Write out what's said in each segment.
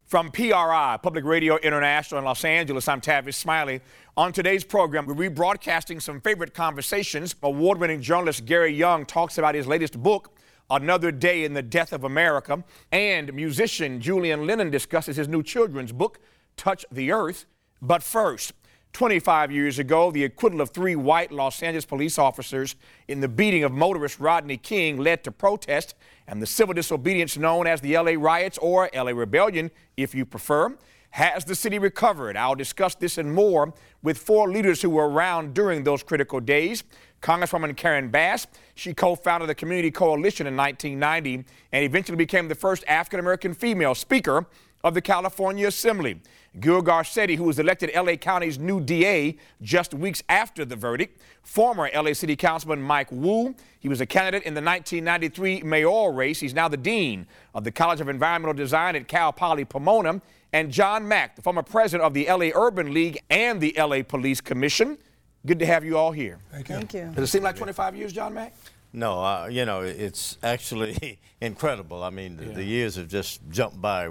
From PRI, Public Radio International in Los Angeles, I'm Tavis Smiley. On today's program, we're rebroadcasting some favorite conversations. Award-winning journalist Gary Young talks about his latest book, Another Day in the Death of America. And musician Julian Lennon discusses his new children's book, Touch the Earth. But first, 25 years ago, the acquittal of 3 white Los Angeles police officers in the beating of motorist Rodney King led to protest and the civil disobedience known as the LA riots, or LA Rebellion, if you prefer. Has the city recovered? I'll discuss this and more with 4 leaders who were around during those critical days. Congresswoman Karen Bass, she co-founded the Community Coalition in 1990 and eventually became the first African-American female Speaker of the California Assembly. Gil Garcetti, who was elected LA County's new DA just weeks after the verdict. Former LA City Councilman Mike Wu, he was a candidate in the 1993 mayoral race. He's now the Dean of the College of Environmental Design at Cal Poly Pomona. And John Mack, the former president of the LA Urban League and the LA Police Commission. Good to have you all here. Thank you. Thank you. Does it seem like 25 years, John Mack? No, it's actually incredible. I mean, the years have just jumped by.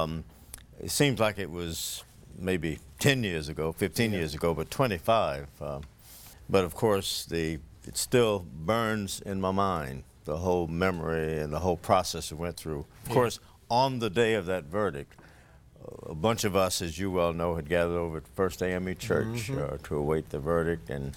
It seems like it was maybe 10 years ago, 15 years ago, but 25. But of course, it still burns in my mind, the whole memory and the whole process it went through. Of course, on the day of that verdict, a bunch of us, as you well know, had gathered over at First AME Church to await the verdict. And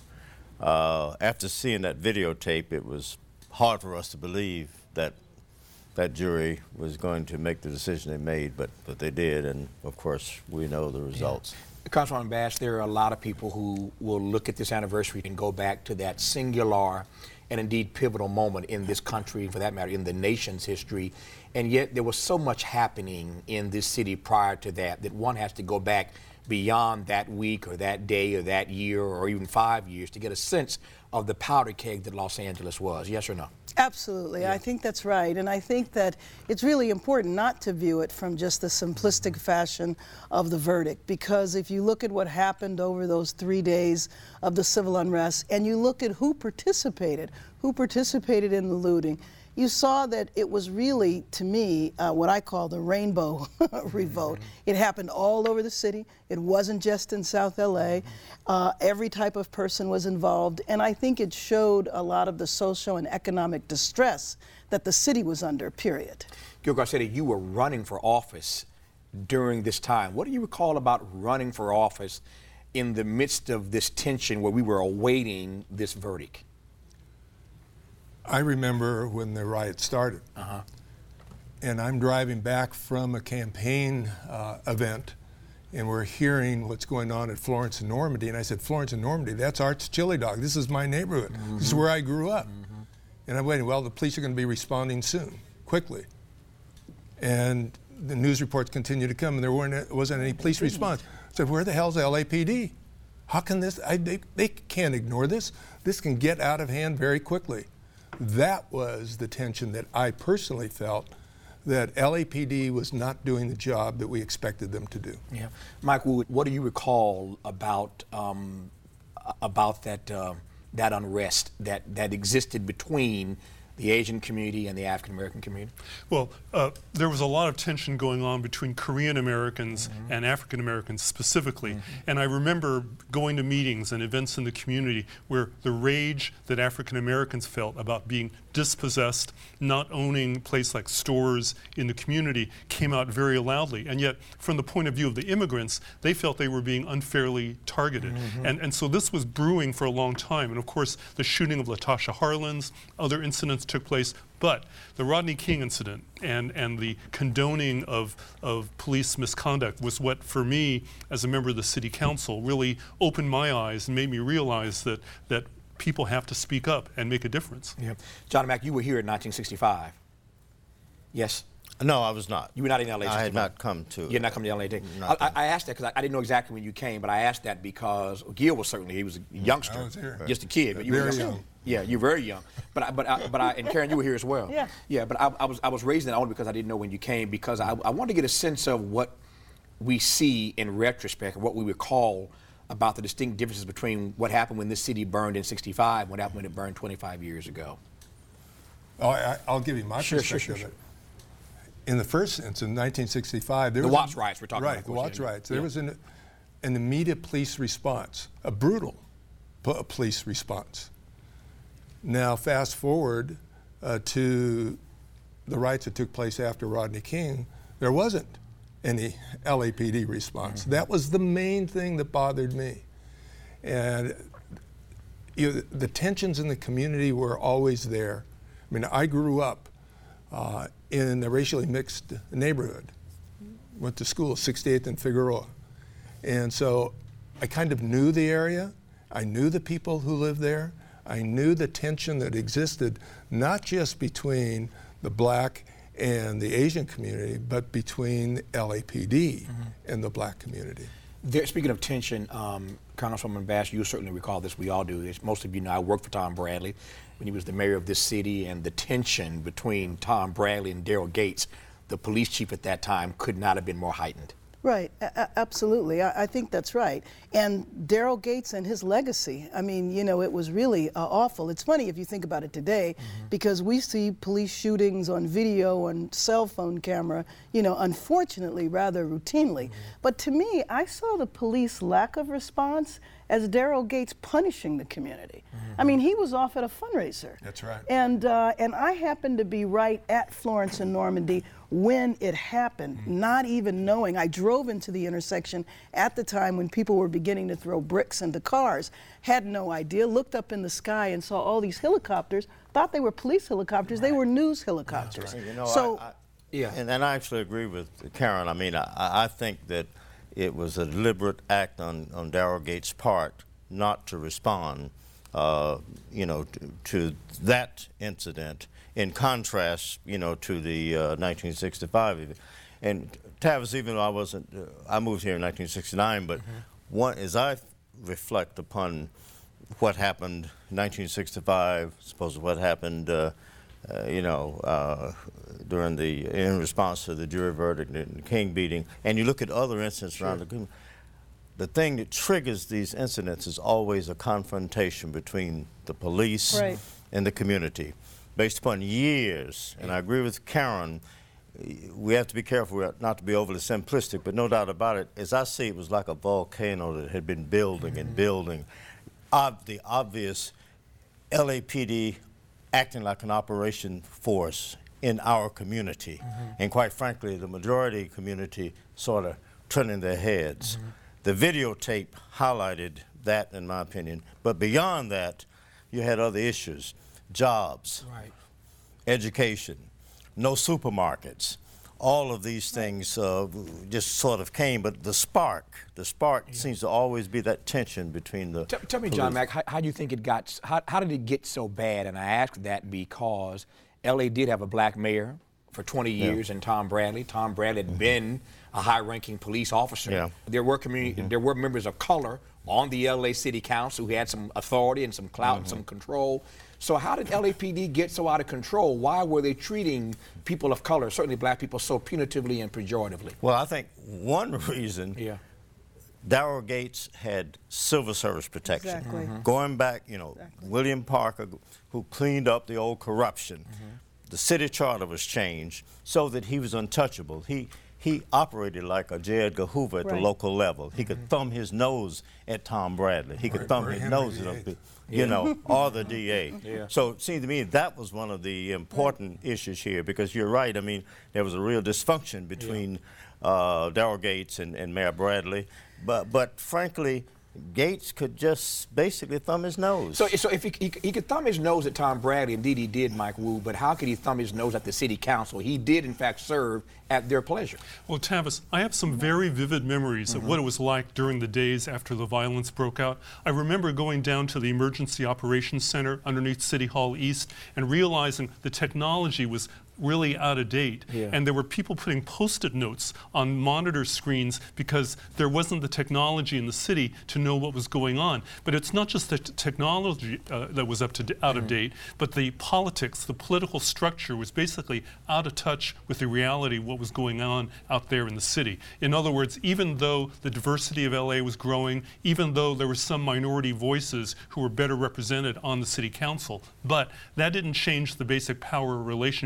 after seeing that videotape, it was hard for us to believe that that jury was going to make the decision they made, but they did, and of course we know the results. Councilwoman Bass, there are a lot of people who will look at this anniversary and go back to that singular and indeed pivotal moment in this country, for that matter, in the nation's history. And yet there was so much happening in this city prior to that one has to go back beyond that week or that day or that year or even 5 years to get a sense of the powder keg that Los Angeles was. Yes or no? Absolutely. I think that's right. And I think that it's really important not to view it from just the simplistic fashion of the verdict, because if you look at what happened over those 3 days of the civil unrest and you look at who participated in the looting, you saw that it was really, to me, what I call the rainbow revolt. It happened all over the city. It wasn't just in South LA. Every type of person was involved, and I think it showed a lot of the social and economic distress that the city was under, period. Gil Garcetti, you were running for office during this time. What do you recall about running for office in the midst of this tension where we were awaiting this verdict? I remember when the riot started, and I'm driving back from a campaign event, and we're hearing what's going on at Florence and Normandy, and I said, Florence and Normandy, that's Art's Chili Dog. This is my neighborhood. This is where I grew up. And I'm waiting, well, the police are going to be responding soon, quickly. And the news reports continue to come, and there wasn't any police response. I said, where the hell's LAPD? How can this, they can't ignore this. This can get out of hand very quickly. That was the tension that I personally felt, that LAPD was not doing the job that we expected them to do. Yeah, Mike Wood, what do you recall about that unrest that existed between the Asian community and the African American community? Well, there was a lot of tension going on between Korean Americans and African Americans specifically. And I remember going to meetings and events in the community where the rage that African Americans felt about being dispossessed, not owning a place like stores in the community, came out very loudly. And yet, from the point of view of the immigrants, they felt they were being unfairly targeted. And so this was brewing for a long time. And of course, the shooting of Latasha Harlins, other incidents took place. But the Rodney King incident and the condoning of police misconduct was what, for me, as a member of the city council, really opened my eyes and made me realize that people have to speak up and make a difference. Yeah. John Mack, you were here in 1965. Yes? No, I was not. You were not in LA. I had not come to. You're not coming to LA. I asked that because I didn't know exactly when you came, but I asked that because Gil was certainly, he was a youngster, I was here. just a kid, but you Very were young. Yeah, you're very young. But and Karen, you were here as well. Yeah. Yeah, but I was raising that only because I didn't know when you came, because I wanted to get a sense of what we see in retrospect, and what we would call about the distinct differences between what happened when this city burned in '65 and what happened when it burned 25 years ago. I'll give you my perspective. Sure. in the first instance, in 1965, there The was Watts riots we're talking about. Right, of the course, Watts yeah. riots. There Yeah. was an immediate police response, a brutal police response. Now, fast forward to the riots that took place after Rodney King, there wasn't any LAPD response. That was the main thing that bothered me. And the tensions in the community were always there. I mean, I grew up in a racially mixed neighborhood, went to school, 68th and Figueroa. And so I kind of knew the area. I knew the people who lived there. I knew the tension that existed, not just between the black and the Asian community, but between LAPD and the black community. Speaking of tension, Congresswoman Bash, you certainly recall this, we all do. As most of you know, I worked for Tom Bradley when he was the mayor of this city, and the tension between Tom Bradley and Daryl Gates, the police chief at that time, could not have been more heightened. Right, absolutely. I think that's right. And Daryl Gates and his legacy, I mean, you know, it was really awful. It's funny if you think about it today, because we see police shootings on video and cell phone camera, you know, unfortunately, rather routinely. But to me, I saw the police lack of response as Daryl Gates punishing the community. I mean, he was off at a fundraiser. That's right. And I happened to be right at Florence and Normandy when it happened, not even knowing. I drove into the intersection at the time when people were beginning to throw bricks into cars. Had no idea, looked up in the sky and saw all these helicopters, thought they were police helicopters. They were news helicopters. You know, So, Yeah. And I actually agree with Karen. I mean, I think that it was a deliberate act on Daryl Gates' part not to respond, you know, to that incident. In contrast, you know, to the 1965. And Tavis, even though I wasn't, I moved here in 1969, but as I reflect upon what happened in 1965, suppose what happened, you know, in response to the jury verdict and the King beating, and you look at other incidents around the community, the thing that triggers these incidents is always a confrontation between the police and the community, based upon years. And I agree with Karen, we have to be careful not to be overly simplistic, but no doubt about it, as I see it was like a volcano that had been building and building. The obvious LAPD acting like an operation force in our community. And quite frankly, the majority community sort of turning their heads. The videotape highlighted that, in my opinion. But beyond that, you had other issues. Jobs, education, no supermarkets. All of these things just sort of came, but the spark seems to always be that tension between the Tell me, John Mack, how do you think it got, how did it get so bad? And I ask that because LA did have a black mayor for 20 years and Tom Bradley. Tom Bradley had been a high-ranking police officer. There were there were members of color on the LA City Council who had some authority and some clout and some control. So how did LAPD get so out of control? Why were they treating people of color, certainly black people, so punitively and pejoratively? Well, I think one reason, Daryl Gates had civil service protection. Exactly. Going back, you know, William Parker, who cleaned up the old corruption. The city charter was changed so that he was untouchable. He operated like a J. Edgar Hoover at the local level. He could thumb his nose at Tom Bradley. He could thumb his nose at, you know, or the DA. So it seemed to me that was one of the important issues here, because you're right. I mean, there was a real dysfunction between Daryl Gates and Mayor Bradley. But frankly, Gates could just basically thumb his nose. So if he could thumb his nose at Tom Bradley, indeed he did, Mike Wu, but how could he thumb his nose at the city council? He did, in fact, serve at their pleasure. Well, Tavis, I have some very vivid memories of what it was like during the days after the violence broke out. I remember going down to the Emergency Operations Center underneath City Hall East and realizing the technology was really out of date. And there were people putting Post-it notes on monitor screens because there wasn't the technology in the city to know what was going on. But it's not just the technology that was out of date, but the politics, the political structure was basically out of touch with the reality of what was going on out there in the city. In other words, even though the diversity of LA was growing, even though there were some minority voices who were better represented on the city council, but that didn't change the basic power relationship.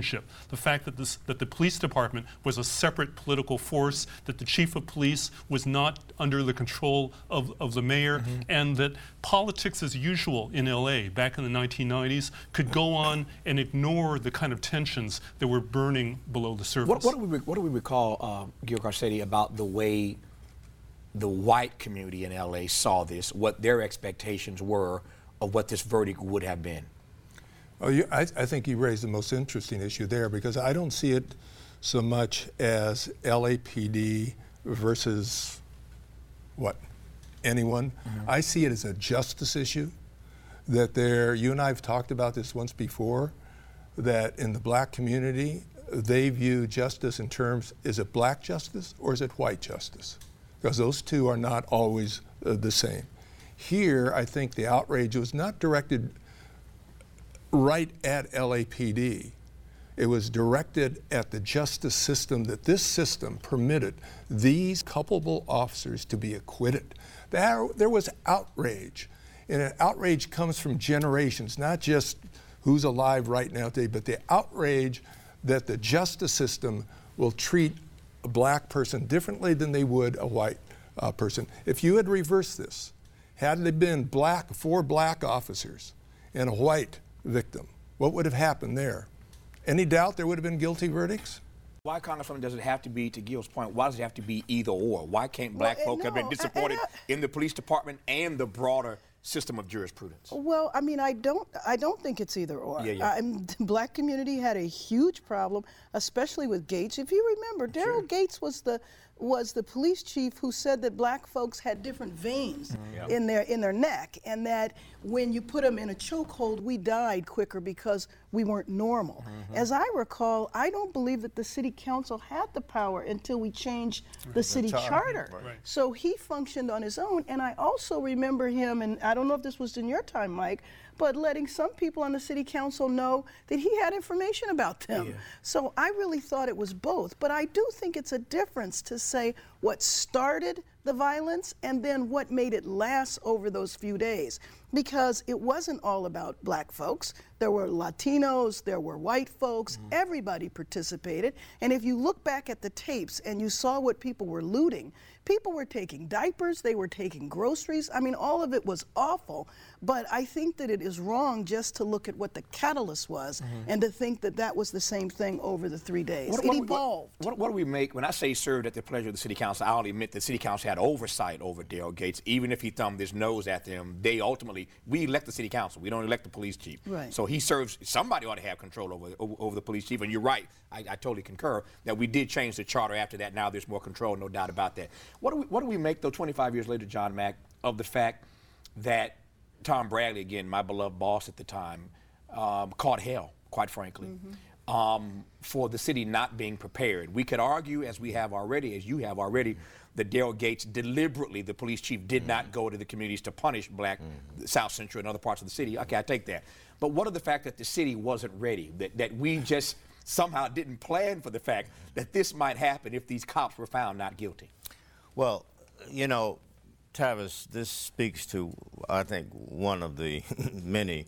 the fact that that the police department was a separate political force, that the chief of police was not under the control of the mayor, and that politics as usual in LA back in the 1990s could go on and ignore the kind of tensions that were burning below the surface. What do we recall, Gil Garcetti, about the way the white community in LA saw this, what their expectations were of what this verdict would have been? Oh, I think you raised the most interesting issue there, because I don't see it so much as LAPD versus what? Anyone. I see it as a justice issue, that you and I have talked about this once before, that in the black community, they view justice in terms, is it black justice or is it white justice? Because those two are not always the same. Here, I think the outrage was not directed right at LAPD. It was directed at the justice system, that this system permitted these culpable officers to be acquitted. There was outrage, and outrage comes from generations, not just who's alive right now today, but the outrage that the justice system will treat a black person differently than they would a white person. If you had reversed this, had they been four black officers and a white victim, what would have happened there? Any doubt there would have been guilty verdicts? Why, Congresswoman, does it have to be, to Gil's point, why does it have to be either or? Why can't black folk have been disappointed in the police department and the broader system of jurisprudence? Well, I mean, I don't think it's either or. The black community had a huge problem, especially with Gates. If you remember, Daryl Gates was the police chief who said that black folks had different veins in their neck, and that when you put them in a chokehold, we died quicker because we weren't normal. As I recall, I don't believe that the city council had the power until we changed the city charter. So he functioned on his own, and I also remember him, and I don't know if this was in your time, Mike, but letting some people on the city council know that he had information about them. So I really thought it was both. But I do think it's a difference to say what started the violence and then what made it last over those few days. Because it wasn't all about black folks. There were Latinos, there were white folks, everybody participated. And if you look back at the tapes and you saw what people were looting, people were taking diapers, they were taking groceries. I mean, all of it was awful. But I think that it is wrong just to look at what the catalyst was and to think that that was the same thing over the 3 days. It evolved. What do we make, when I say served at the pleasure of the city council, I only admit the city council had oversight over Daryl Gates. Even if he thumbed his nose at them, we elect the city council. We don't elect the police chief. So he serves, somebody ought to have control over the police chief. And you're right, I totally concur that we did change the charter after that. Now there's more control, no doubt about that. What do we make, though, 25 years later, John Mack, of the fact that Tom Bradley, again, my beloved boss at the time, caught hell, quite frankly, for the city not being prepared? We could argue, as you have already, that Daryl Gates deliberately, the police chief, did not go to the communities to punish black South Central and other parts of the city. Okay, I take that. But what of the fact that the city wasn't ready, that we just somehow didn't plan for the fact that this might happen if these cops were found not guilty? Well, you know, Tavis, this speaks to, I think, one of the many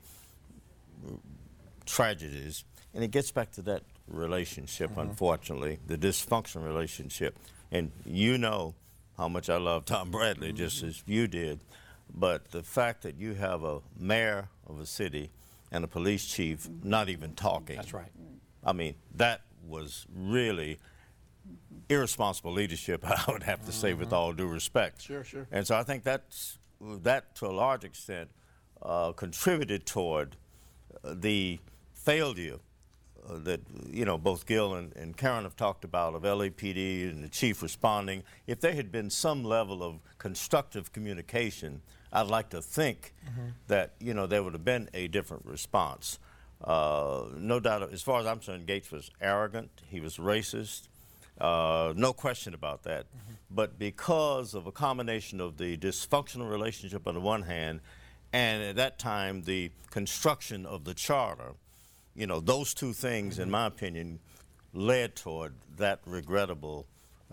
tragedies, and it gets back to that relationship, unfortunately, the dysfunctional relationship. And you know how much I love Tom Bradley, just as you did, but the fact that you have a mayor of a city and a police chief not even talking. That's right. I mean, that was really irresponsible leadership, I would have to say, with all due respect. Sure. And so I think that, to a large extent, contributed toward the failure that, you know, both Gil and Karen have talked about, of LAPD and the chief responding. If there had been some level of constructive communication, I'd like to think that, you know, there would have been a different response. No doubt, as far as I'm concerned, Gates was arrogant, he was racist, no question about that. But because of a combination of the dysfunctional relationship on the one hand, and at that time the construction of the charter, you know, those two things, in my opinion, led toward that regrettable,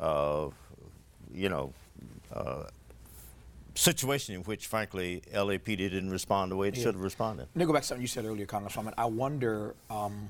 situation in which, frankly, LAPD didn't respond the way it should have responded. Let me go back to something you said earlier, Congresswoman. I wonder,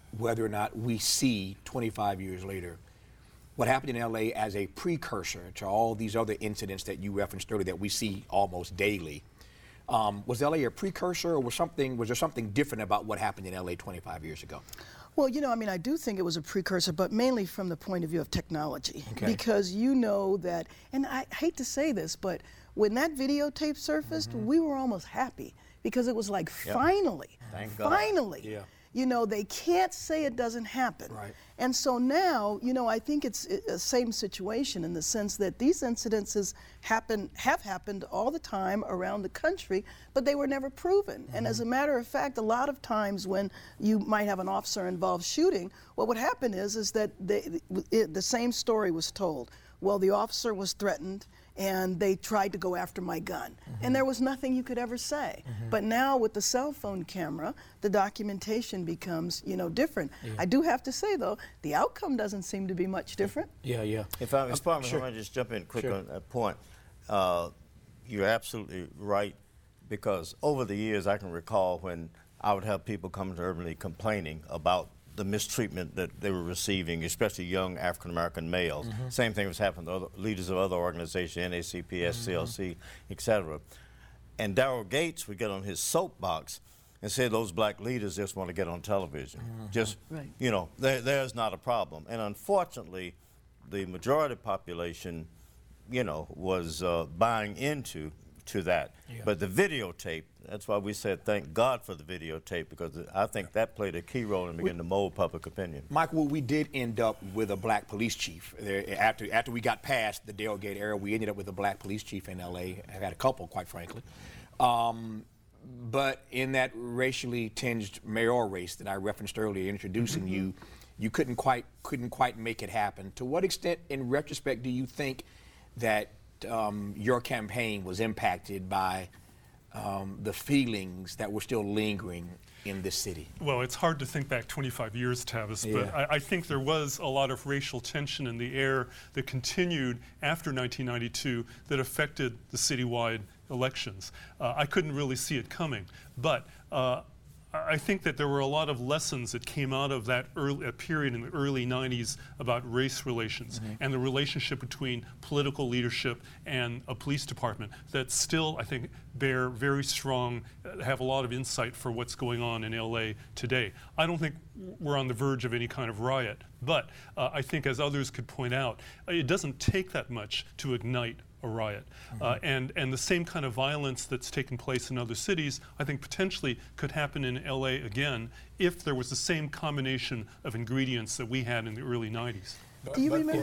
whether or not we see 25 years later what happened in LA as a precursor to all these other incidents that you referenced earlier that we see almost daily. Was LA a precursor, or was there something different about what happened in LA 25 years ago? Well, I mean, I do think it was a precursor, but mainly from the point of view of technology. Okay. Because you know that, and I hate to say this, but when that videotape surfaced, we were almost happy because it was like, finally, Thank God. Finally. Yeah. They can't say it doesn't happen. Right. And so now, I think it's the same situation in the sense that these incidences have happened all the time around the country, but they were never proven. And as a matter of fact, a lot of times when you might have an officer involved shooting, what would happen is that the same story was told. Well, the officer was threatened, and they tried to go after my gun. And there was nothing you could ever say. But now with the cell phone camera, the documentation becomes, different. Yeah. I do have to say, though, the outcome doesn't seem to be much different. Yeah, yeah. If I might just jump in quick on that point. You're absolutely right, because over the years I can recall when I would have people come to Urban League complaining about the mistreatment that they were receiving, especially young African-American males. Same thing was happening to other leaders of other organizations, NACP, SCLC, etc. And Daryl Gates would get on his soapbox and say those black leaders just want to get on television. Just, Right. There's not a problem. And unfortunately, the majority population, was buying into that. Yeah. But the videotape, that's why we said thank God for the videotape, because I think that played a key role in beginning to mold public opinion. Michael, we did end up with a black police chief. After we got past the Daryl Gates era, we ended up with a black police chief in L.A. I've had a couple, quite frankly. But in that racially tinged mayoral race that I referenced earlier, introducing you, you couldn't quite make it happen. To what extent, in retrospect, do you think that your campaign was impacted by the feelings that were still lingering in this city? Well, it's hard to think back 25 years, Tavis, but I think there was a lot of racial tension in the air that continued after 1992 that affected the citywide elections. I couldn't really see it coming, but I think that there were a lot of lessons that came out of that period in the early 90s about race relations and the relationship between political leadership and a police department that still, I think, bear very strong, have a lot of insight for what's going on in LA today. I don't think we're on the verge of any kind of riot, but I think, as others could point out, it doesn't take that much to ignite a riot. And the same kind of violence that's taken place in other cities, I think potentially could happen in LA again if there was the same combination of ingredients that we had in the early 90s. But for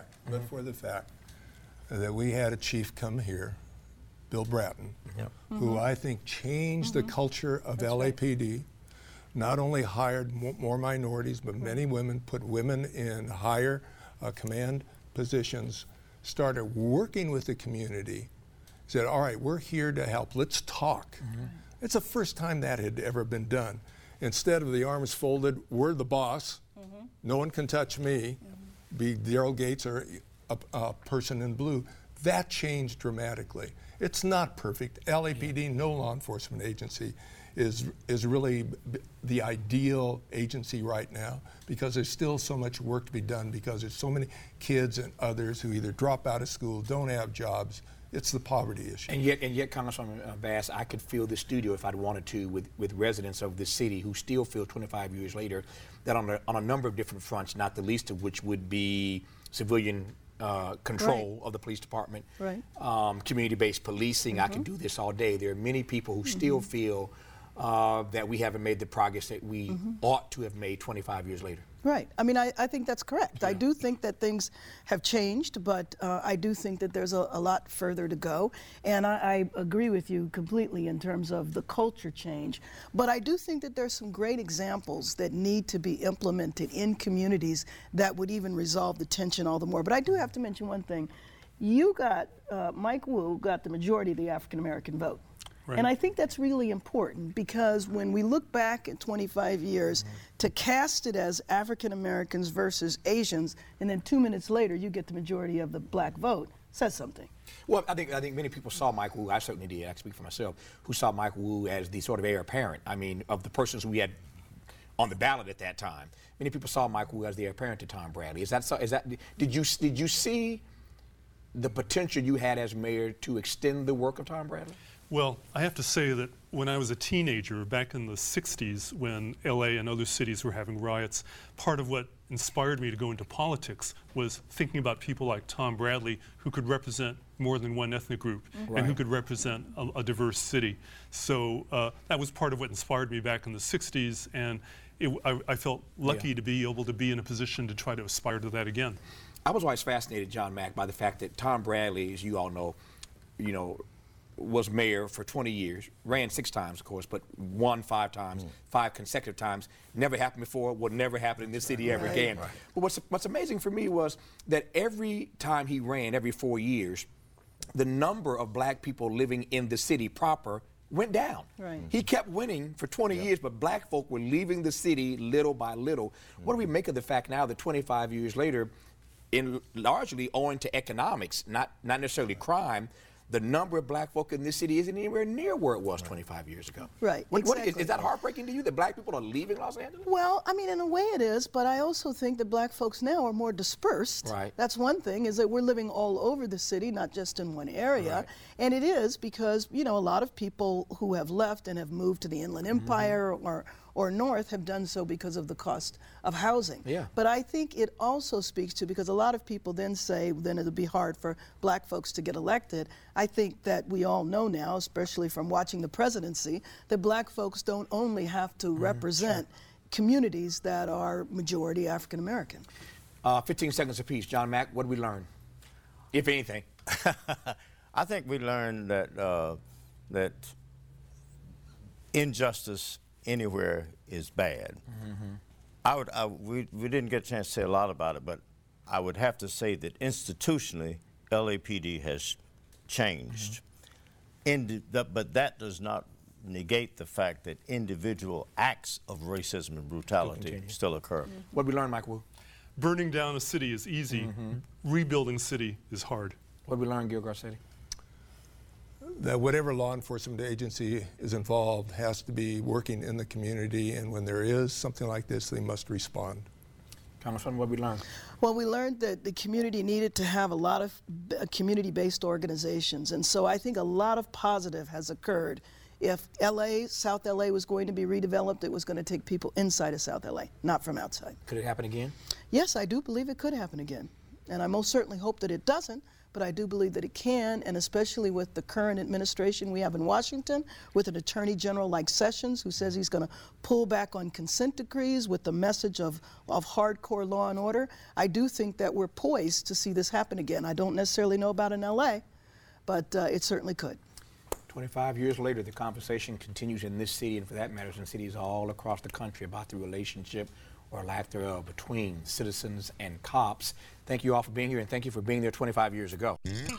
the fact that we had a chief come here, Bill Bratton, who I think changed the culture of LAPD, not only hired more minorities, but many women, put women in higher command positions, started working with the community, said, all right, we're here to help, let's talk. It's the first time that had ever been done. Instead of the arms folded, we're the boss, no one can touch me, be Daryl Gates or a person in blue. That changed dramatically. It's not perfect. LAPD, no law enforcement agency, is really the ideal agency right now, because there's still so much work to be done, because there's so many kids and others who either drop out of school, don't have jobs. It's the poverty issue. And yet, Congressman Bass, I could fill the studio if I'd wanted to with residents of this city who still feel 25 years later that on a number of different fronts, not the least of which would be civilian control of the police department, community-based policing. I could do this all day. There are many people who still feel that we haven't made the progress that we ought to have made 25 years later. Right. I mean, I think that's correct. Yeah. I do think that things have changed, but I do think that there's a lot further to go. And I agree with you completely in terms of the culture change. But I do think that there's some great examples that need to be implemented in communities that would even resolve the tension all the more. But I do have to mention one thing. You got, Mike Wu got the majority of the African American vote. Right. And I think that's really important, because when we look back at 25 years, to cast it as African Americans versus Asians, and then 2 minutes later you get the majority of the black vote, says something. Well, I think many people saw Mike Wu, I certainly did, I speak for myself, who saw Mike Wu as the sort of heir apparent. I mean, of the persons we had on the ballot at that time. Many people saw Michael Wu as the heir apparent to Tom Bradley. Is that so? Did you see the potential you had as mayor to extend the work of Tom Bradley? Well, I have to say that when I was a teenager, back in the 60s, when LA and other cities were having riots, part of what inspired me to go into politics was thinking about people like Tom Bradley, who could represent more than one ethnic group and who could represent a diverse city. So that was part of what inspired me back in the 60s, and I felt lucky to be able to be in a position to try to aspire to that again. I was always fascinated, John Mack, by the fact that Tom Bradley, as you all know, was mayor for 20 years, ran 6 times, of course, but won 5 times, 5 consecutive times. Never happened before, will never happen in this city ever again. Right. But what's amazing for me was that every time he ran, every 4 years, the number of black people living in the city proper went down. Right. He kept winning for 20 years, but black folk were leaving the city little by little. What do we make of the fact now that 25 years later, largely owing to economics, not necessarily crime, the number of black folk in this city isn't anywhere near where it was 25 years ago? Right. Is that heartbreaking to you that black people are leaving Los Angeles? Well, I mean, in a way it is, but I also think that black folks now are more dispersed. Right. That's one thing, is that we're living all over the city, not just in one area. Right. And it is because, a lot of people who have left and have moved to the Inland Empire or north have done so because of the cost of housing. Yeah. But I think it also speaks to, because a lot of people then say then it'll be hard for black folks to get elected. I think that we all know now, especially from watching the presidency, that black folks don't only have to represent communities that are majority African American. 15 seconds apiece. John Mack, what did we learn, if anything? I think we learned that injustice anywhere is bad. We didn't get a chance to say a lot about it, but I would have to say that institutionally, LAPD has changed. But that does not negate the fact that individual acts of racism and brutality still occur. What did we learn, Mike Wu? Burning down a city is easy. Rebuilding city is hard. What did we learn, Gil Garcetti? That whatever law enforcement agency is involved has to be working in the community, and when there is something like this, they must respond. Congressman, what did we learn? Well, we learned that the community needed to have a lot of community-based organizations, and so I think a lot of positive has occurred. If South LA was going to be redeveloped, it was going to take people inside of South LA, not from outside. Could it happen again? Yes, I do believe it could happen again, and I most certainly hope that it doesn't. But I do believe that it can, and especially with the current administration we have in Washington, with an attorney general like Sessions, who says he's going to pull back on consent decrees with the message of hardcore law and order, I do think that we're poised to see this happen again. I don't necessarily know about in LA, but it certainly could. 25 years later, the conversation continues in this city, and for that matter, in cities all across the country, about the relationship or lack thereof between citizens and cops. Thank you all for being here, and thank you for being there 25 years ago.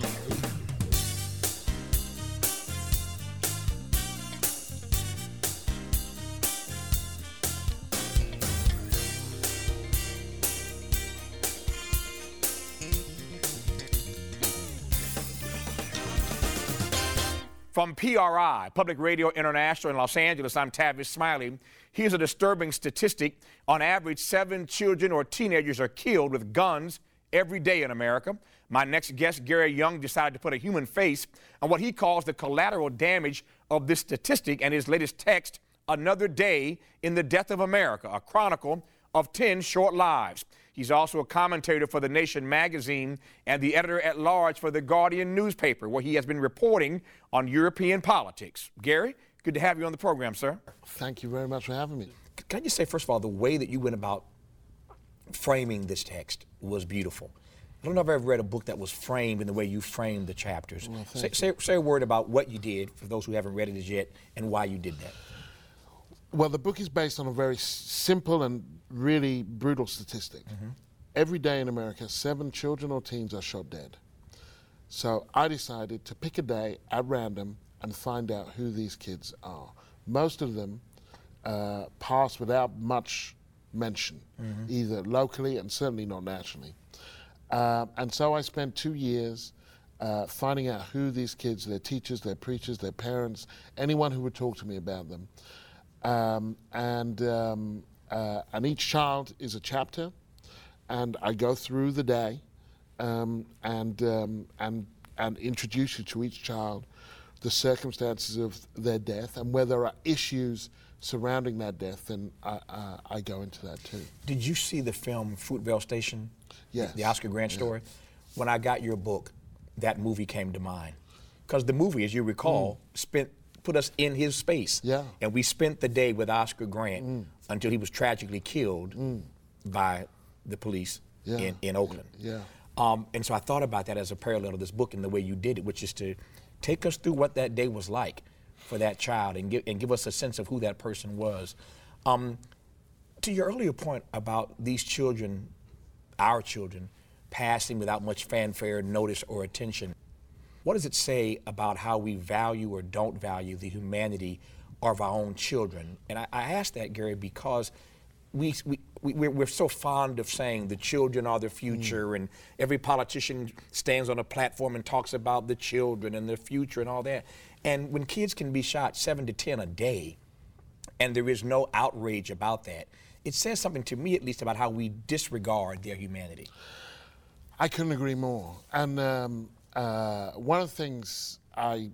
From PRI, Public Radio International in Los Angeles, I'm Tavis Smiley. Here's a disturbing statistic. On average, 7 children or teenagers are killed with guns every day in America. My next guest, Gary Young, decided to put a human face on what he calls the collateral damage of this statistic, and his latest text, Another Day in the Death of America, a chronicle of 10 short lives. He's also a commentator for The Nation magazine and the editor-at-large for The Guardian newspaper, where he has been reporting on European politics. Gary, good to have you on the program, sir. Thank you very much for having me. Can I just say, first of all, the way that you went about framing this text was beautiful. I don't know if I've ever read a book that was framed in the way you framed the chapters. Well, say a word about what you did, for those who haven't read it as yet, and why you did that. Well, the book is based on a very simple and really brutal statistic. Every day in America, 7 children or teens are shot dead. So I decided to pick a day at random and find out who these kids are. Most of them pass without much mention, either locally and certainly not nationally. And so I spent 2 years finding out who these kids, their teachers, their preachers, their parents, anyone who would talk to me about them. and each child is a chapter, and I go through the day and introduce you to each child, the circumstances of their death, and where there are issues surrounding that death, then I go into that too. Did you see the film Fruitvale Station? Yes. The Oscar Grant story? When I got your book, that movie came to mind. Because the movie, as you recall, put us in his space. Yeah. And we spent the day with Oscar Grant until he was tragically killed by the police in Oakland. Yeah. And so I thought about that as a parallel to this book and the way you did it, which is to take us through what that day was like for that child and give us a sense of who that person was. To your earlier point about these children, our children, passing without much fanfare, notice, or attention, what does it say about how we value or don't value the humanity of our own children? And I ask that, Gary, because we're so fond of saying the children are the future, and every politician stands on a platform and talks about the children and the future and all that. And when kids can be shot 7 to 10 a day, and there is no outrage about that, it says something to me, at least, about how we disregard their humanity. I couldn't agree more. And one of the things I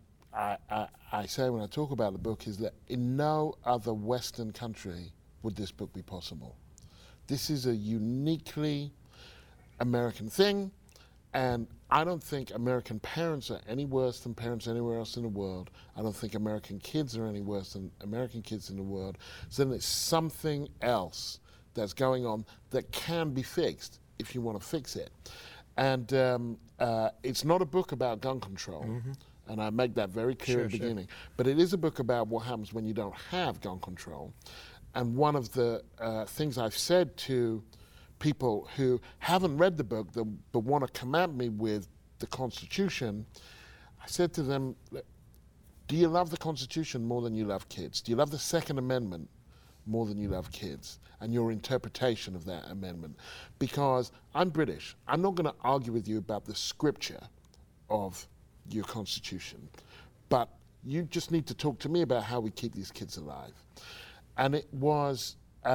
say when I talk about the book is that in no other Western country would this book be possible. This is a uniquely American thing, and I don't think American parents are any worse than parents anywhere else in the world. I don't think American kids are any worse than American kids in the world. So then it's something else that's going on that can be fixed if you want to fix it. And it's not a book about gun control, and I make that very clear at the beginning. But it is a book about what happens when you don't have gun control. And one of the things I've said to people who haven't read the book but want to come at me with the Constitution, I said to them, do you love the Constitution more than you love kids? Do you love the Second Amendment more than you love kids and your interpretation of that amendment? Because I'm British. I'm not going to argue with you about the scripture of your Constitution, but you just need to talk to me about how we keep these kids alive. And it was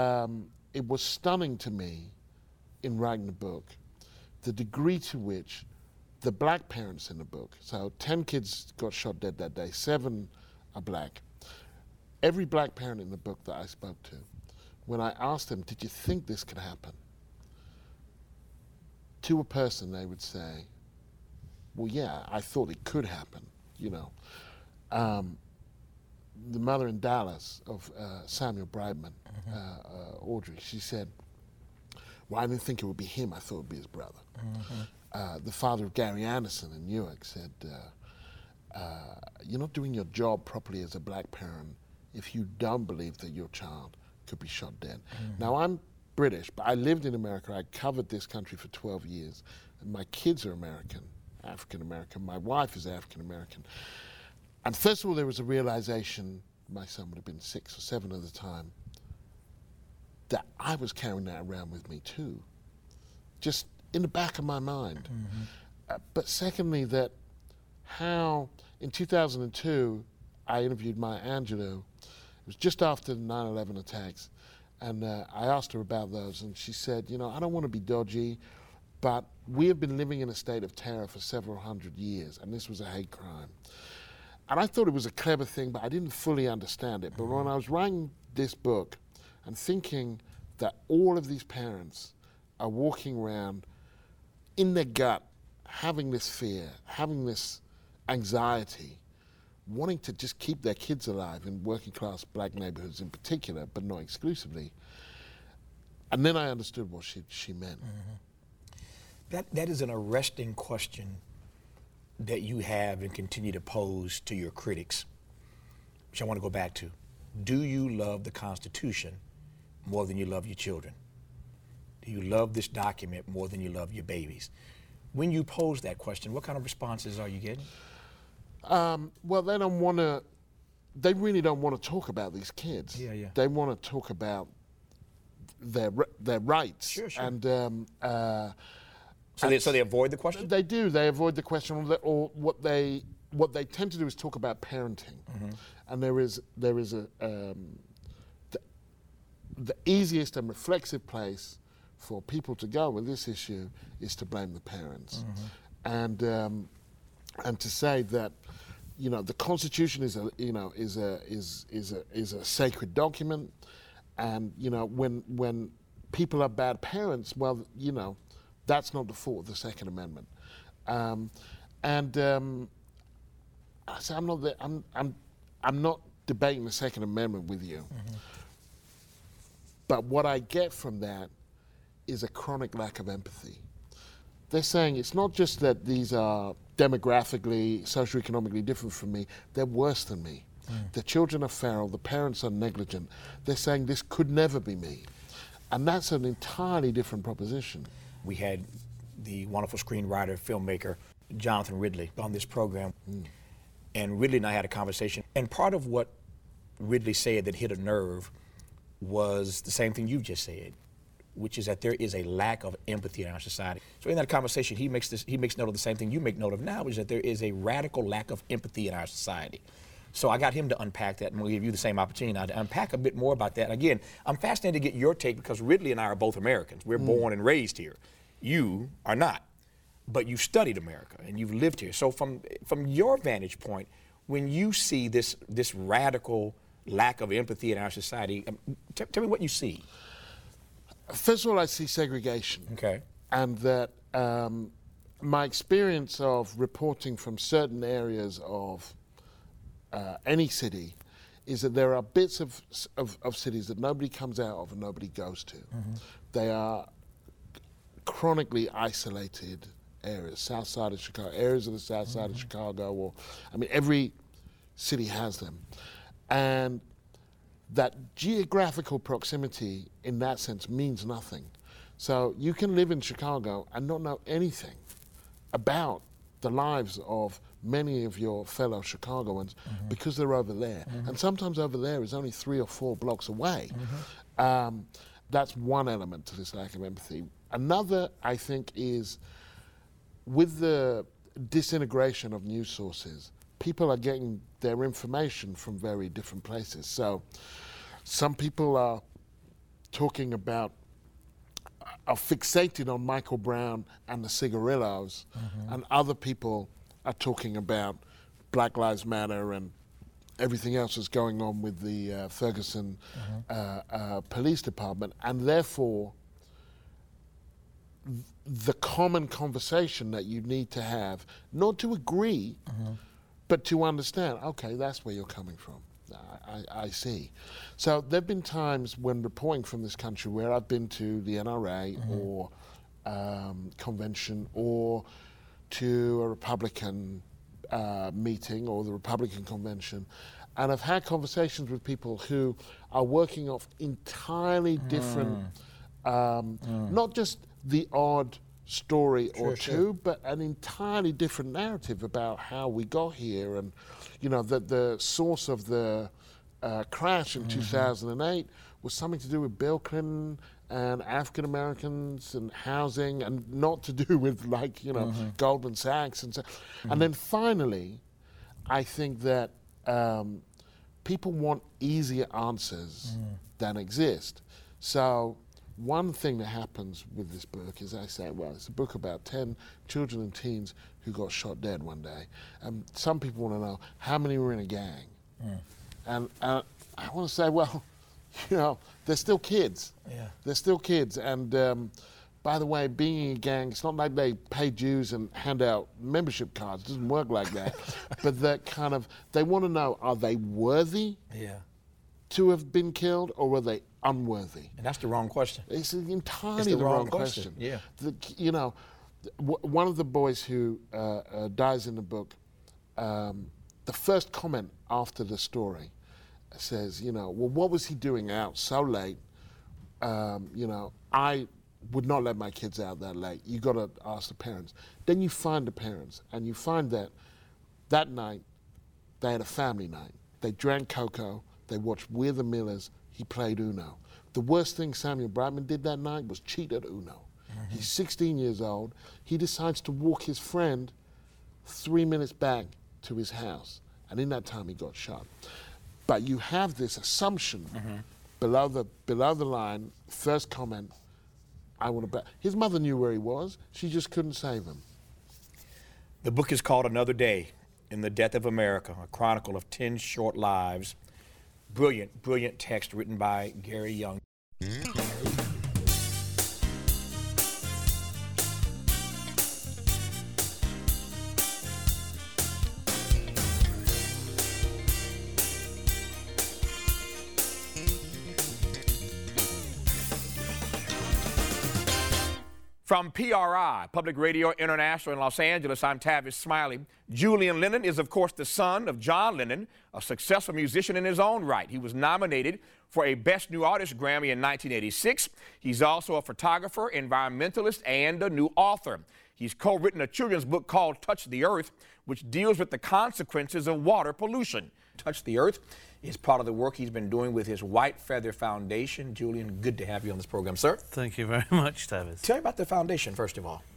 stunning to me in writing the book, the degree to which the black parents in the book, so 10 kids got shot dead that day, 7 are black. Every black parent in the book that I spoke to, when I asked them, did you think this could happen? To a person, they would say, well, yeah, I thought it could happen, you know. The mother in Dallas of Samuel Brightman, Audrey, she said, well, I didn't think it would be him, I thought it would be his brother. The father of Gary Anderson in Newark said, you're not doing your job properly as a black parent if you don't believe that your child could be shot dead. Now, I'm British, but I lived in America. I covered this country for 12 years. And my kids are American, African American. My wife is African American. And first of all, there was a realization, my son would have been 6 or 7 at the time, that I was carrying that around with me too, just in the back of my mind. But secondly, that how in 2002, I interviewed Maya Angelou. It was just after the 9/11 attacks, and I asked her about those, and she said, you know, I don't want to be dodgy, but we have been living in a state of terror for several hundred years, and this was a hate crime. And I thought it was a clever thing, but I didn't fully understand it. But when I was writing this book and thinking that all of these parents are walking around in their gut, having this fear, having this anxiety, wanting to just keep their kids alive in working class black neighborhoods in particular, but not exclusively. And then I understood what she meant. That is an arresting question that you have and continue to pose to your critics, which I want to go back to. Do you love the Constitution more than you love your children? Do you love this document more than you love your babies? When you pose that question, what kind of responses are you getting? Well, they really don't want to talk about these kids. Yeah. They want to talk about their rights. Sure. And so they avoid the question? They do. They avoid the question, or what they tend to do is talk about parenting. And there is the easiest and reflexive place for people to go with this issue is to blame the parents, and to say that, you know, the Constitution is a sacred document, and, you know, when people are bad parents, well, you know, that's not the fault of the Second Amendment. I say I'm not debating the Second Amendment with you, but what I get from that is a chronic lack of empathy. They're saying it's not just that these are demographically, socioeconomically different from me, they're worse than me. The children are feral, the parents are negligent. They're saying this could never be me. And that's an entirely different proposition. We had the wonderful screenwriter, filmmaker, Jonathan Ridley on this program. And Ridley and I had a conversation. And part of what Ridley said that hit a nerve was the same thing you just said, which is that there is a lack of empathy in our society. So in that conversation, he makes note of the same thing you make note of now, which is that there is a radical lack of empathy in our society. So I got him to unpack that, and we'll give you the same opportunity now to unpack a bit more about that. And again, I'm fascinated to get your take, because Ridley and I are both Americans. We're born and raised here. You are not, but you studied America and you've lived here. So from your vantage point, when you see this radical lack of empathy in our society, tell me what you see. First of all, I see segregation. Okay. And that my experience of reporting from certain areas of any city is that there are bits of cities that nobody comes out of and nobody goes to. They are chronically isolated areas, south side of Chicago, areas of the south side of Chicago, or, I mean, every city has them. And that geographical proximity in that sense means nothing. So you can live in Chicago and not know anything about the lives of many of your fellow Chicagoans because they're over there. And sometimes over there is only 3 or 4 blocks away. That's one element to this lack of empathy. Another, I think, is with the disintegration of news sources, people are getting their information from very different places. So some people are talking about, are fixated on Michael Brown and the Cigarillos, and other people are talking about Black Lives Matter and everything else that's going on with the Ferguson Police Department, and therefore the common conversation that you need to have, not to agree, but to understand, okay, that's where you're coming from. I see. So there have been times when reporting from this country where I've been to the NRA or convention or to a Republican meeting or the Republican convention, and I've had conversations with people who are working off entirely different, not just the odd story or two, but an entirely different narrative about how we got here, and you know that the source of the crash in 2008 was something to do with Bill Clinton and African Americans and housing, and not to do with, like, you know, Goldman Sachs and so. And then finally, I think that people want easier answers than exist. So one thing that happens with this book is I say, well, it's a book about 10 children and teens who got shot dead one day. And some people want to know how many were in a gang. And I want to say, well, you know, they're still kids. They're still kids. And by the way, being in a gang, it's not like they pay dues and hand out membership cards. It doesn't work like that. But that kind of, they want to know, are they worthy to have been killed, or were they unworthy? And that's the wrong question. It's entirely the wrong question. Yeah. You know, one of the boys who dies in the book, the first comment after the story says, you know, well, what was he doing out so late? You know, I would not let my kids out that late. You got to ask the parents. Then you find the parents, and you find that that night they had a family night. They drank cocoa. They watched We're the Millers. He played Uno. The worst thing Samuel Brightman did that night was cheat at Uno. He's 16 years old. He decides to walk his friend 3 minutes back to his house. And in that time, he got shot. But you have this assumption below the line, first comment, I want to bet. His mother knew where he was. She just couldn't save him. The book is called Another Day in the Death of America, a chronicle of 10 short lives. Brilliant, brilliant text written by Gary Young. From PRI, Public Radio International in Los Angeles, I'm Tavis Smiley. Julian Lennon is, of course, the son of John Lennon, a successful musician in his own right. He was nominated for a Best New Artist Grammy in 1986. He's also a photographer, environmentalist, and a new author. He's co-written a children's book called Touch the Earth, which deals with the consequences of water pollution. Touch the Earth is part of the work he's been doing with his White Feather Foundation. Julian, good to have you on this program, sir. Thank you very much, Tavis. Tell me about the foundation, first of all.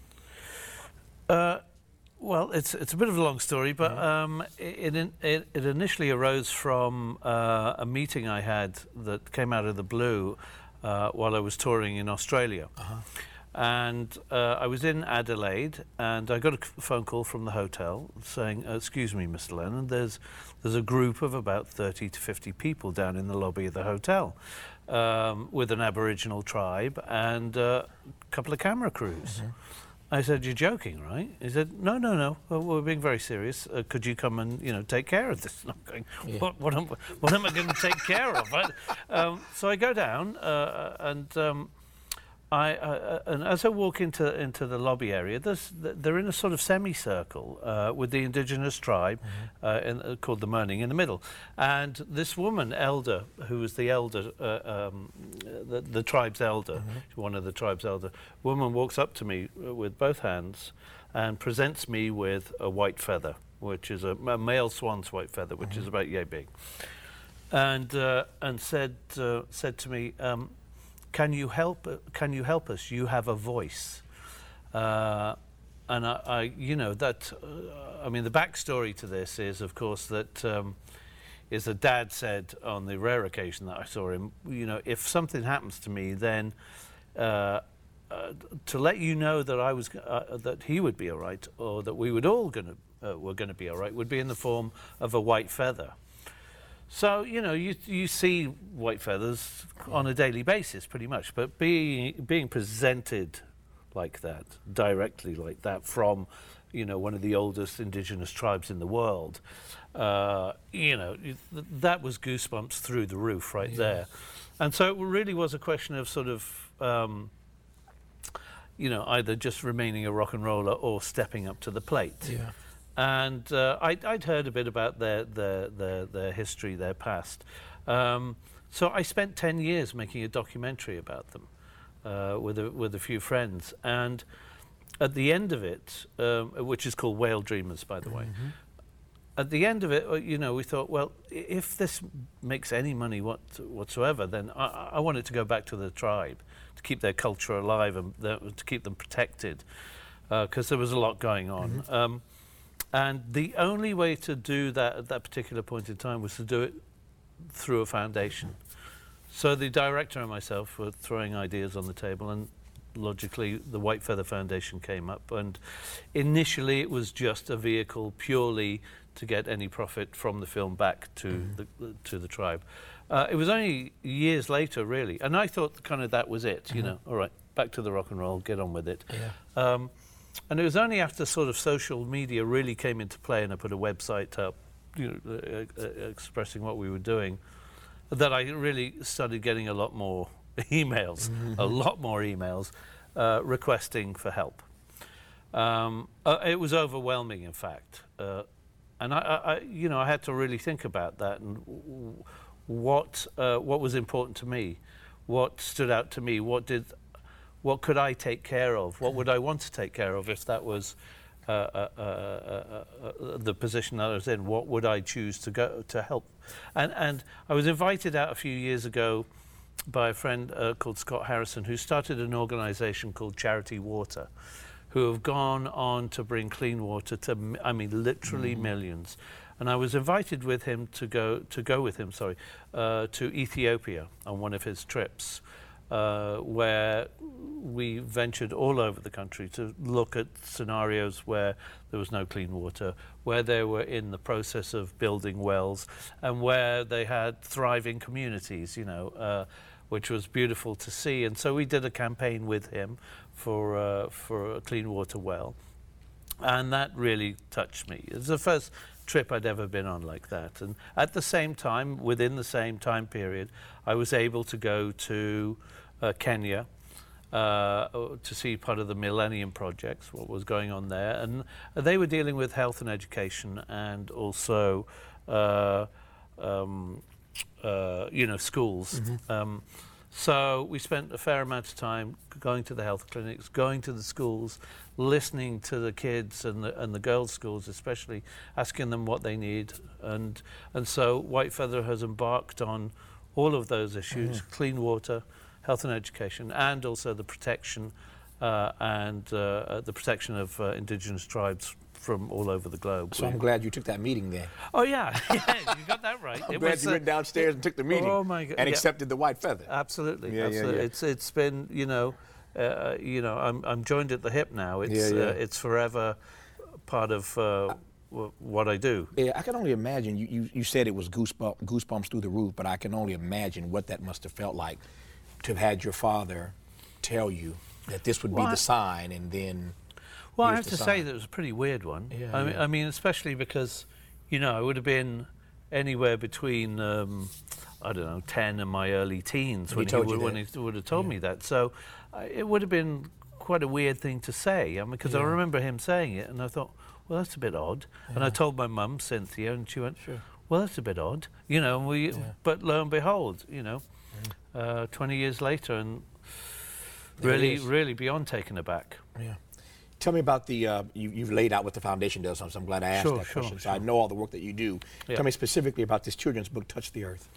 Well, it's a bit of a long story, but it initially arose from a meeting I had that came out of the blue while I was touring in Australia. And I was in Adelaide, and I got a phone call from the hotel saying, excuse me, Mr. Lennon, there's a group of about 30 to 50 people down in the lobby of the hotel with an Aboriginal tribe and a couple of camera crews. I said, you're joking, right? He said, no, we're being very serious. Could you come and, take care of this? And I'm going, what am I going to take care of? So I go down and as I walk into the lobby area, they're in a sort of semicircle with the indigenous tribe called the Mirning in the middle, and this woman, elder, who was the elder, the tribe's elder, one of the tribe's elder, woman walks up to me with both hands and presents me with a white feather, which is a male swan's white feather, which is about yay big, and said to me. Can you help us? You have a voice. And I the backstory to this is, of course, that Dad said on the rare occasion that I saw him, if something happens to me, then to let you know that I was that he would be all right, or that we would all were going to be all right, would be in the form of a white feather. So, you see white feathers on a daily basis, pretty much, but being presented like that, directly like that, from, one of the oldest indigenous tribes in the world, that was goosebumps through the roof there. And so it really was a question of sort of, either just remaining a rock and roller or stepping up to the plate. Yeah. And I'd heard a bit about their history, their past. So I spent 10 years making a documentary about them with a few friends. And at the end of it, which is called Whale Dreamers, by the way, at the end of it, we thought, well, if this makes any money whatsoever, then I want it to go back to the tribe, to keep their culture alive and to keep them protected, because there was a lot going on. And the only way to do that at that particular point in time was to do it through a foundation. So the director and myself were throwing ideas on the table, and logically the White Feather Foundation came up. And initially it was just a vehicle purely to get any profit from the film back to the tribe. It was only years later, really, and I thought kind of that was it. All right, back to the rock and roll, get on with it. And it was only after sort of social media really came into play, and I put a website up, expressing what we were doing, that I really started getting a lot more emails, requesting for help. It was overwhelming, in fact, and I had to really think about that and what was important to me, what stood out to me, what could I take care of? What would I want to take care of if that was the position that I was in? What would I choose to go to help? And I was invited out a few years ago by a friend called Scott Harrison, who started an organisation called Charity Water, who have gone on to bring clean water to, literally millions. And I was invited with him to go with him, to Ethiopia on one of his trips, where we ventured all over the country to look at scenarios where there was no clean water, where they were in the process of building wells, and where they had thriving communities, which was beautiful to see. And so we did a campaign with him for a clean water well, and that really touched me. It was the first trip I'd ever been on like that. And at the same time, within the same time period, I was able to go to Kenya to see part of the Millennium Projects, what was going on there. And they were dealing with health and education, and also schools. So we spent a fair amount of time going to the health clinics, going to the schools, listening to the kids and the girls' schools especially, asking them what they need. And so Whitefeather has embarked on all of those issues, clean water, health and education, and also the protection of indigenous tribes from all over the globe. So I'm glad you took that meeting then. Oh yeah, you got that right. I'm glad you went downstairs and took the meeting. Oh my God, and accepted the white feather. Absolutely, Yeah. It's been I'm joined at the hip now. It's forever part of what I do. Yeah, I can only imagine. You said it was goosebumps through the roof, but I can only imagine what that must have felt like to have had your father tell you that this would be the sign, and then. Well, I have to say that it was a pretty weird one. I mean, especially because, I would have been anywhere between, 10 and my early teens when he would have told me that. So it would have been quite a weird thing to say. I mean, because I remember him saying it, and I thought, well, that's a bit odd. And I told my mum, Cynthia, and she went, well, that's a bit odd. But lo and behold, 20 years later, and really beyond taken aback. Yeah. Tell me about the, you've laid out what the foundation does, so I'm glad I asked that question. So I know all the work that you do. Tell me specifically about this children's book, Touch the Earth.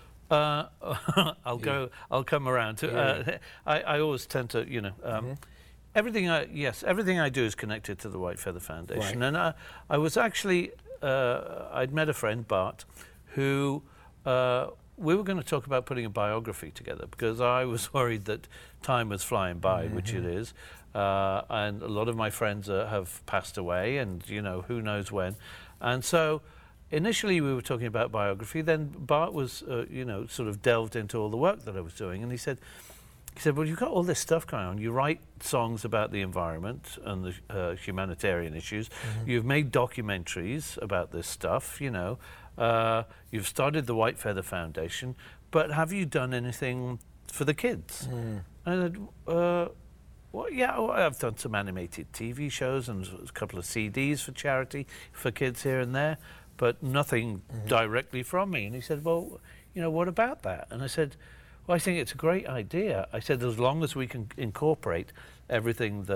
I'll come around to, I always tend to, everything I do is connected to the Whitefeather Foundation. Right. And I was actually, I'd met a friend, Bart, who, we were going to talk about putting a biography together because I was worried that time was flying by, which it is. And a lot of my friends have passed away, and who knows when. And so initially we were talking about biography. Then Bart was sort of delved into all the work that I was doing, and he said, well, you've got all this stuff going on. You write songs about the environment and the humanitarian issues. You've made documentaries about this stuff. You've started the Whitefeather Foundation, but have you done anything for the kids? And I said, well, I've done some animated TV shows and a couple of CDs for charity for kids here and there, but nothing directly from me. And he said, well, what about that? And I said, well, I think it's a great idea. I said, as long as we can incorporate everything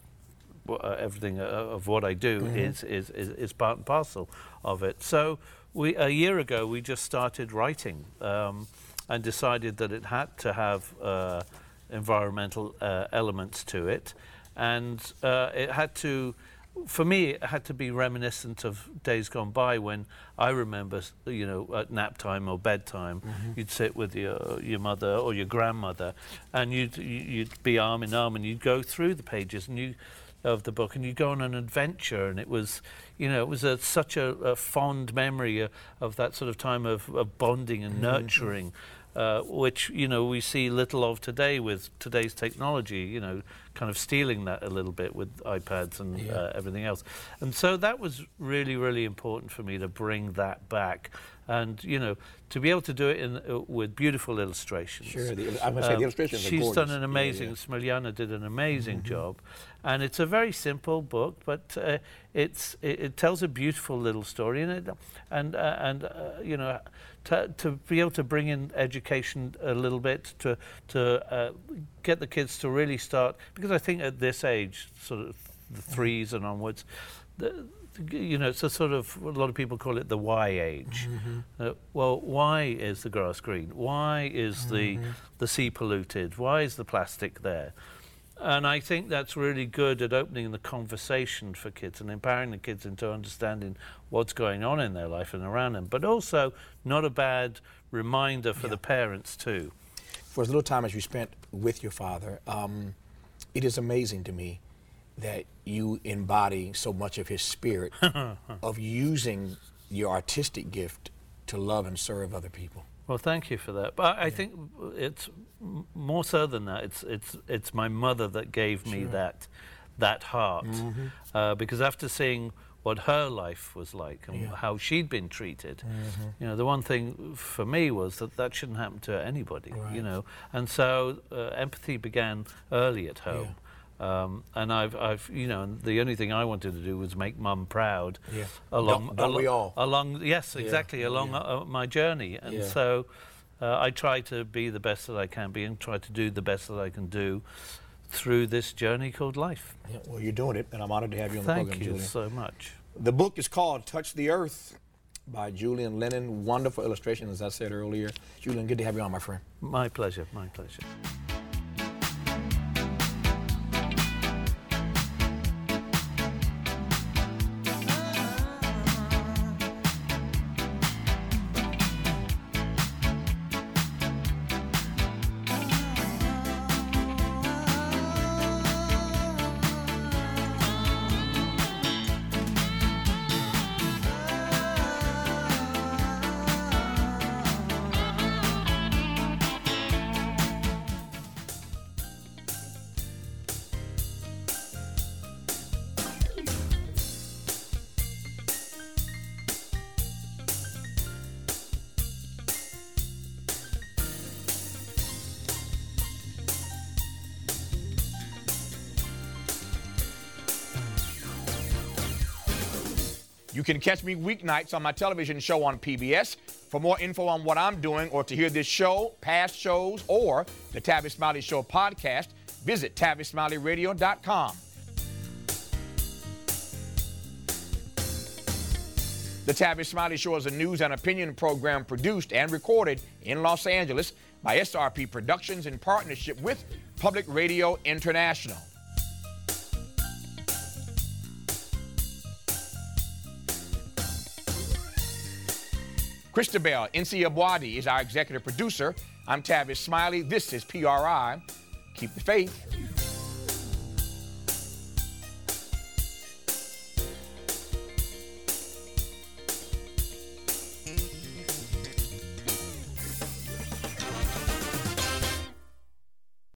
of what I do is part and parcel of it. So a year ago, we just started writing and decided that it had to have environmental elements to it, and it had to, for me, it had to be reminiscent of days gone by when I remember, at nap time or bedtime, you'd sit with your mother or your grandmother, and you'd be arm in arm, and you'd go through the pages of the book, and you'd go on an adventure, and it was, such a fond memory of that sort of time of bonding and nurturing. Which we see little of today with today's technology, kind of stealing that a little bit with iPads and everything else. And so that was really, really important for me to bring that back, and to be able to do it with beautiful illustrations. Sure, I'm going to say the illustrations are she's gorgeous. done an amazing. Smiljana did an amazing job, and it's a very simple book, but it tells a beautiful little story, and to be able to bring in education a little bit, to get the kids to really start, because I think at this age, sort of the 3s and onwards, it's a sort of, a lot of people call it the why age. Well, why is the grass green? Why is the sea polluted? Why is the plastic there? And I think that's really good at opening the conversation for kids and empowering the kids into understanding what's going on in their life and around them, but also not a bad reminder for the parents too. For as little time as you spent with your father, it is amazing to me that you embody so much of his spirit of using your artistic gift to love and serve other people. Well, thank you for that. But I think it's more so than that. It's my mother that gave me that heart, because after seeing what her life was like and how she'd been treated, you know, the one thing for me was that shouldn't happen to anybody, you know. And so empathy began early at home. And I've, you know, the only thing I wanted to do was make Mum proud. Along my journey, and so I try to be the best that I can be, and try to do the best that I can do through this journey called life. Yeah, well, you're doing it, and I'm honored to have you on the program, Julian. Thank you so much. The book is called Touch the Earth by Julian Lennon. Wonderful illustrations, as I said earlier. Julian, good to have you on, my friend. My pleasure, my pleasure. You can catch me weeknights on my television show on PBS. For more info on what I'm doing or to hear this show, past shows, or the Tavis Smiley Show podcast, visit TavisSmileyRadio.com. The Tavis Smiley Show is a news and opinion program produced and recorded in Los Angeles by SRP Productions in partnership with Public Radio International. Christabel Nsiabwadi is our executive producer. I'm Tavis Smiley. This is PRI. Keep the faith.